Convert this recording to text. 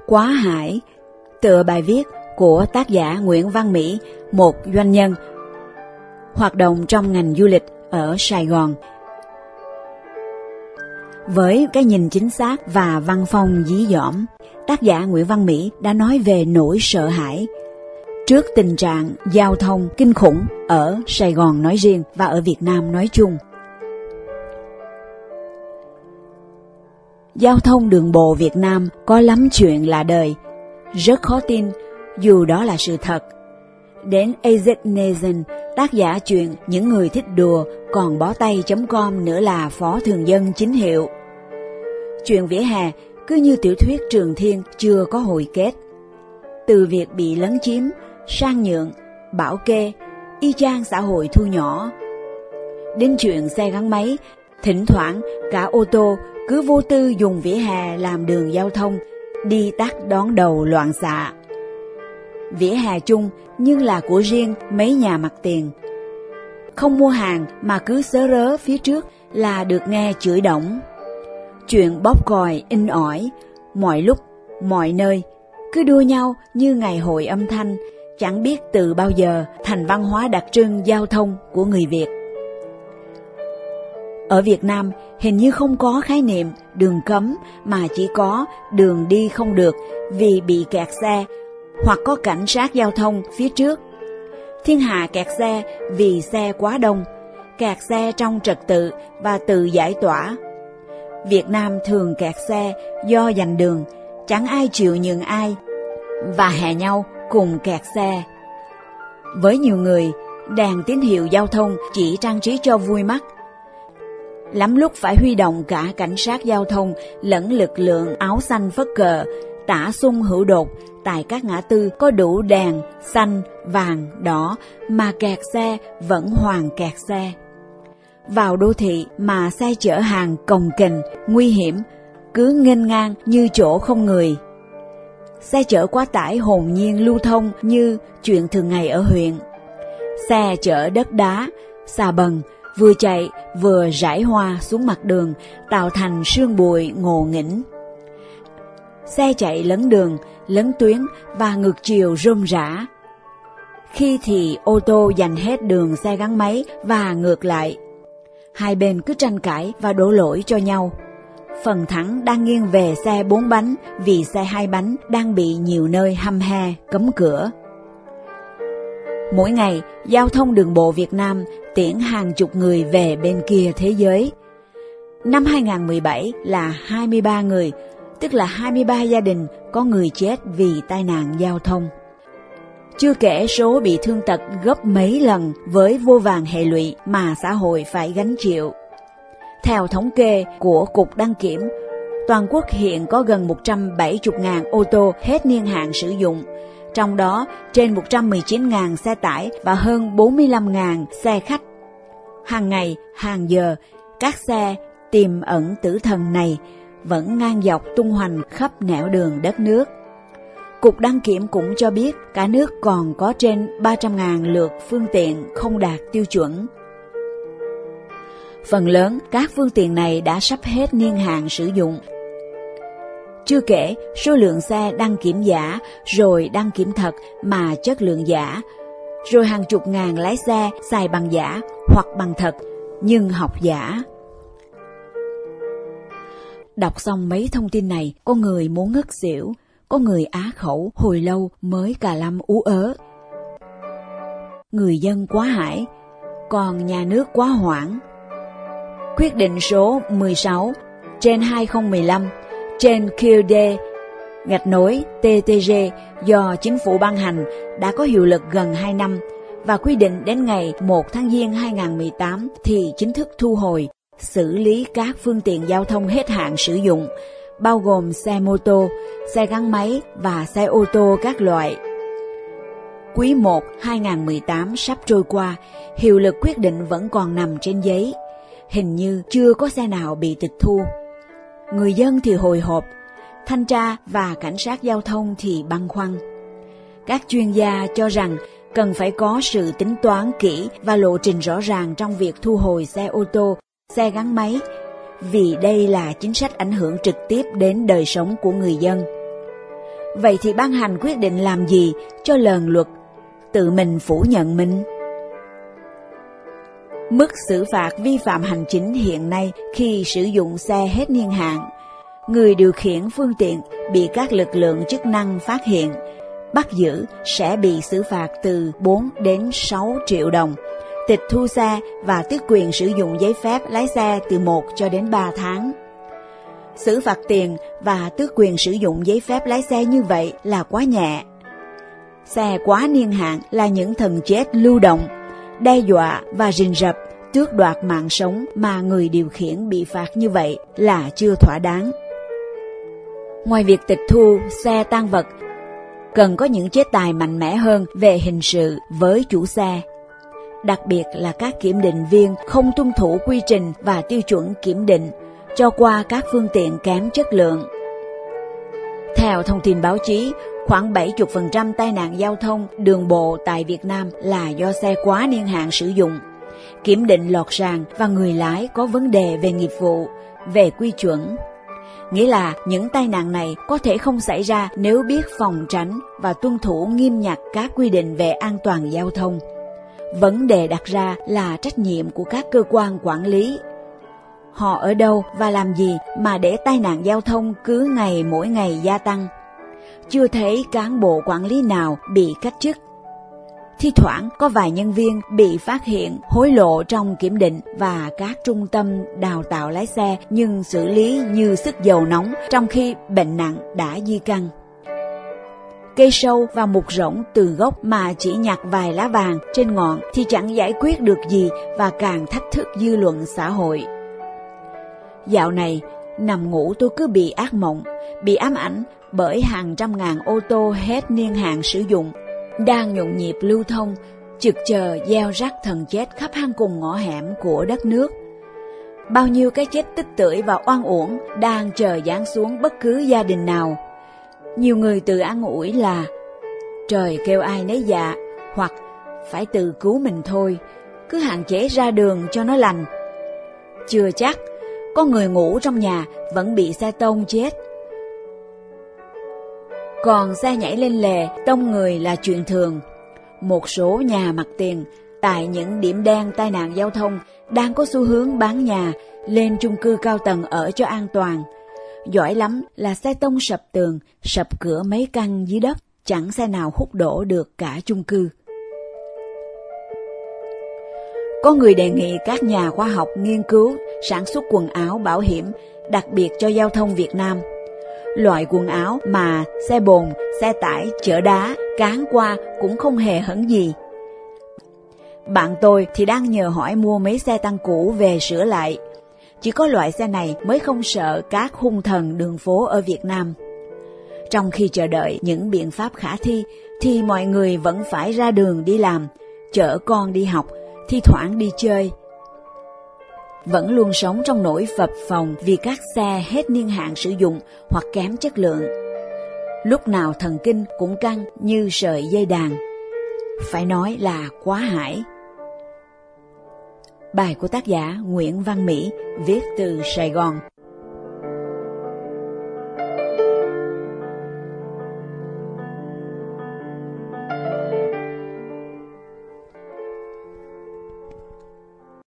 quá hải, tựa bài viết của tác giả Nguyễn Văn Mỹ, một doanh nhân hoạt động trong ngành du lịch ở Sài Gòn. Với cái nhìn chính xác và văn phong dí dỏm, tác giả Nguyễn Văn Mỹ đã nói về nỗi sợ hãi trước tình trạng giao thông kinh khủng ở Sài Gòn nói riêng và ở Việt Nam nói chung. Giao thông đường bộ Việt Nam có lắm chuyện lạ đời, rất khó tin dù đó là sự thật. Đến AZ Nation, tác giả chuyện Những Người Thích Đùa còn bó tay.com nữa là phó thường dân chính hiệu. Chuyện vỉa hè cứ như tiểu thuyết Trường Thiên chưa có hồi kết. Từ việc bị lấn chiếm, sang nhượng, bảo kê, y chang xã hội thu nhỏ. Đến chuyện xe gắn máy, thỉnh thoảng cả ô tô cứ vô tư dùng vỉa hè làm đường giao thông, đi tắt đón đầu loạn xạ. Vỉa hè chung nhưng là của riêng mấy nhà mặt tiền. Không mua hàng mà cứ sớ rớ phía trước là được nghe chửi đổng. Chuyện bóp còi in ỏi, mọi lúc, mọi nơi, cứ đua nhau như ngày hội âm thanh, chẳng biết từ bao giờ thành văn hóa đặc trưng giao thông của người Việt. Ở Việt Nam hình như không có khái niệm đường cấm mà chỉ có đường đi không được vì bị kẹt xe hoặc có cảnh sát giao thông phía trước. Thiên hạ kẹt xe vì xe quá đông, kẹt xe trong trật tự và tự giải tỏa. Việt Nam thường kẹt xe do giành đường, chẳng ai chịu nhường ai và hè nhau cùng kẹt xe. Với nhiều người, đèn tín hiệu giao thông chỉ trang trí cho vui mắt. Lắm lúc phải huy động cả cảnh sát giao thông lẫn lực lượng áo xanh phất cờ, tả xung hữu đột tại các ngã tư có đủ đèn xanh, vàng, đỏ mà kẹt xe vẫn hoàn kẹt xe. Vào đô thị mà xe chở hàng cồng kềnh, nguy hiểm, cứ nghênh ngang như chỗ không người. Xe chở quá tải hồn nhiên lưu thông như chuyện thường ngày ở huyện. Xe chở đất đá, xà bần, vừa chạy vừa rải hoa xuống mặt đường, tạo thành sương bụi ngộ nghĩnh. Xe chạy lấn đường, lấn tuyến và ngược chiều rôm rã. Khi thì ô tô giành hết đường xe gắn máy và ngược lại. Hai bên cứ tranh cãi và đổ lỗi cho nhau. Phần thắng đang nghiêng về xe 4 bánh vì xe 2 bánh đang bị nhiều nơi hăm he, cấm cửa. Mỗi ngày, giao thông đường bộ Việt Nam tiễn hàng chục người về bên kia thế giới. Năm 2017 là 23 người, tức là 23 gia đình có người chết vì tai nạn giao thông. Chưa kể số bị thương tật gấp mấy lần với vô vàn hệ lụy mà xã hội phải gánh chịu. Theo thống kê của Cục Đăng Kiểm, toàn quốc hiện có gần 170.000 ô tô hết niên hạn sử dụng, trong đó trên 119.000 xe tải và hơn 45.000 xe khách. Hàng ngày, hàng giờ, các xe tiềm ẩn tử thần này vẫn ngang dọc tung hoành khắp nẻo đường đất nước. Cục Đăng Kiểm cũng cho biết cả nước còn có trên 300.000 lượt phương tiện không đạt tiêu chuẩn. Phần lớn các phương tiện này đã sắp hết niên hạn sử dụng. Chưa kể số lượng xe đăng kiểm giả, rồi đăng kiểm thật mà chất lượng giả, rồi hàng chục ngàn lái xe xài bằng giả hoặc bằng thật nhưng học giả. Đọc xong mấy thông tin này, có người muốn ngất xỉu, có người á khẩu hồi lâu mới cà lâm ú ớ. Người dân quá hãi, còn nhà nước quá hoảng. Quyết định số 16 trên 2015 trên QD-TTG do chính phủ ban hành đã có hiệu lực gần 2 năm và quy định đến ngày 1 tháng Giêng 2018 thì chính thức thu hồi, xử lý các phương tiện giao thông hết hạn sử dụng, bao gồm xe mô tô, xe gắn máy và xe ô tô các loại. Quý 1 2018 sắp trôi qua, hiệu lực quyết định vẫn còn nằm trên giấy. Hình như chưa có xe nào bị tịch thu. Người dân thì hồi hộp, thanh tra và cảnh sát giao thông thì băn khoăn. Các chuyên gia cho rằng cần phải có sự tính toán kỹ và lộ trình rõ ràng trong việc thu hồi xe ô tô, xe gắn máy, vì đây là chính sách ảnh hưởng trực tiếp đến đời sống của người dân. Vậy thì ban hành quyết định làm gì cho lần luật tự mình phủ nhận mình? Mức xử phạt vi phạm hành chính hiện nay khi sử dụng xe hết niên hạn, người điều khiển phương tiện bị các lực lượng chức năng phát hiện, bắt giữ sẽ bị xử phạt từ 4 đến 6 triệu đồng, tịch thu xe và tước quyền sử dụng giấy phép lái xe từ 1 cho đến 3 tháng. Xử phạt tiền và tước quyền sử dụng giấy phép lái xe như vậy là quá nhẹ. Xe quá niên hạn là những thần chết lưu động, đe dọa và rình rập, tước đoạt mạng sống mà người điều khiển bị phạt như vậy là chưa thỏa đáng. Ngoài việc tịch thu xe tang vật, cần có những chế tài mạnh mẽ hơn về hình sự với chủ xe. Đặc biệt là các kiểm định viên không tuân thủ quy trình và tiêu chuẩn kiểm định, cho qua các phương tiện kém chất lượng. Theo thông tin báo chí, khoảng 70% tai nạn giao thông đường bộ tại Việt Nam là do xe quá niên hạn sử dụng, kiểm định lọt sàn và người lái có vấn đề về nghiệp vụ, về quy chuẩn. Nghĩa là những tai nạn này có thể không xảy ra nếu biết phòng tránh và tuân thủ nghiêm ngặt các quy định về an toàn giao thông. Vấn đề đặt ra là trách nhiệm của các cơ quan quản lý. Họ ở đâu và làm gì mà để tai nạn giao thông cứ ngày mỗi ngày gia tăng? Chưa thấy cán bộ quản lý nào bị cách chức. Thi thoảng có vài nhân viên bị phát hiện hối lộ trong kiểm định và các trung tâm đào tạo lái xe nhưng xử lý như sức dầu nóng trong khi bệnh nặng đã di căn. Cây sâu và mục rỗng từ gốc mà chỉ nhặt vài lá vàng trên ngọn thì chẳng giải quyết được gì và càng thách thức dư luận xã hội. Dạo này, nằm ngủ tôi cứ bị ác mộng, bị ám ảnh bởi hàng trăm ngàn ô tô hết niên hạn sử dụng, đang nhộn nhịp lưu thông, trực chờ gieo rắc thần chết khắp hang cùng ngõ hẻm của đất nước. Bao nhiêu cái chết tức tưởi và oan uổng đang chờ giáng xuống bất cứ gia đình nào. Nhiều người tự an ủi là trời kêu ai nấy dạ, hoặc phải tự cứu mình thôi, cứ hạn chế ra đường cho nó lành. Chưa chắc, có người ngủ trong nhà vẫn bị xe tông chết. Còn xe nhảy lên lề tông người là chuyện thường. Một số nhà mặt tiền tại những điểm đen tai nạn giao thông đang có xu hướng bán nhà, lên chung cư cao tầng ở cho an toàn. Giỏi lắm là xe tông sập tường, sập cửa mấy căn dưới đất, chẳng xe nào hút đổ được cả chung cư. Có người đề nghị các nhà khoa học nghiên cứu sản xuất quần áo bảo hiểm đặc biệt cho giao thông Việt Nam. Loại quần áo mà xe bồn, xe tải, chở đá cán qua cũng không hề hấn gì. Bạn tôi thì đang nhờ hỏi mua mấy xe tăng cũ về sửa lại. Chỉ có loại xe này mới không sợ các hung thần đường phố ở Việt Nam. Trong khi chờ đợi những biện pháp khả thi, thì mọi người vẫn phải ra đường đi làm, chở con đi học, thi thoảng đi chơi. Vẫn luôn sống trong nỗi phập phồng vì các xe hết niên hạn sử dụng hoặc kém chất lượng. Lúc nào thần kinh cũng căng như sợi dây đàn. Phải nói là quá hãi. Bài của tác giả Nguyễn Văn Mỹ, viết từ Sài Gòn.